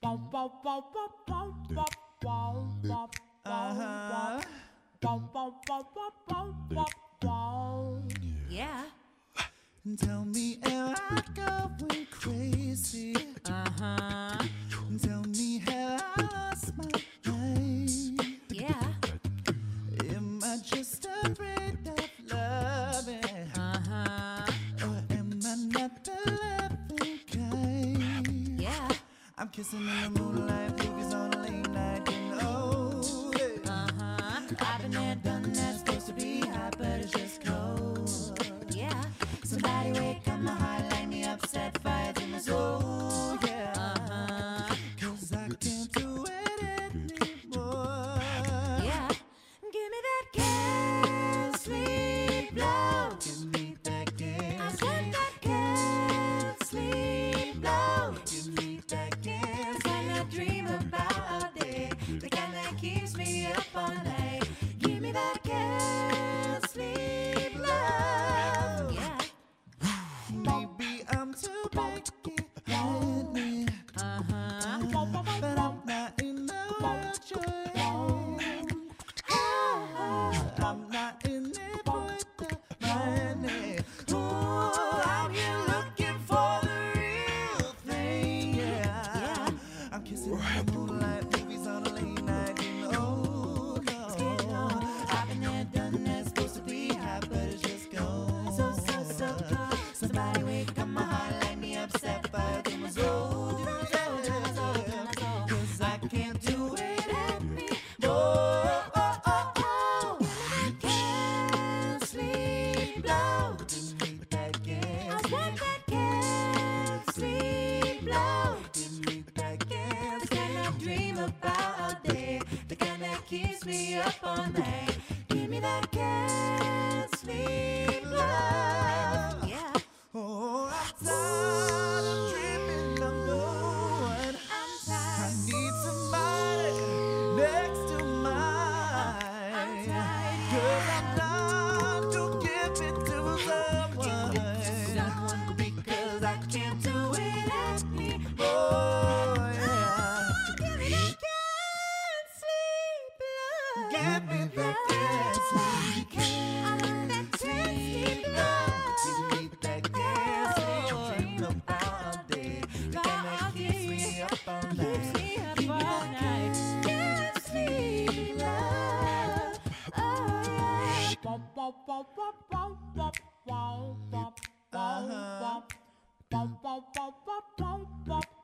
Yeah. Tell me, am I going crazy? Tell me, have I lost my mind? Yeah. Am I just afraid of loving? Or am I not the loving kind? Yeah. I'm kissing in the moonlight, movies on a late night, getting old. I've been there, done that, supposed to be hot, but it's just cold. Yeah. Somebody wake up my heart, light me up, set fire to my soul, yeah. Cause I can't do it anymore. Yeah. Give me that can't sleep blow. Give me that can't I want sleep. that can't sleep blow. Give me that can't When I dream about a day, the kind that keeps me up all night. Give me that can't sleep blow. Yeah. Maybe I'm too picky, admit. But I'm not in the world trying. I'm not in it with the money. Ooh, I'm here looking for the real thing, yeah. I'm kissing in the moonlight, movies on a late night, and oh no. I've been there, done that, supposed to be hot, but it's just gone. So cold. Somebody wake up my heart, light me up, set fire to my soul. Cause I can't do it anymore. Can't sleep blow. Give me that I can't want sleep. that can't sleep blow. Give me that can't The sleep. kind I dream about all day, the kind that keeps me up all night. Give me that can't sleep blow. Yeah. Oh, I'm tired of dreaming of no one. I'm I tired. need somebody next to mine. Girl, I'm not to give it to someone because I can't do it anymore. Oh, yeah. Give me that can't sleep blow. Give me that can't sleep. I want that can't sleep blow. Give me that can't sleep. Dream about all day. The kind that keeps me up all night. Keeps me up all night. Can't sleep blow. Oh yeah. Uh-huh.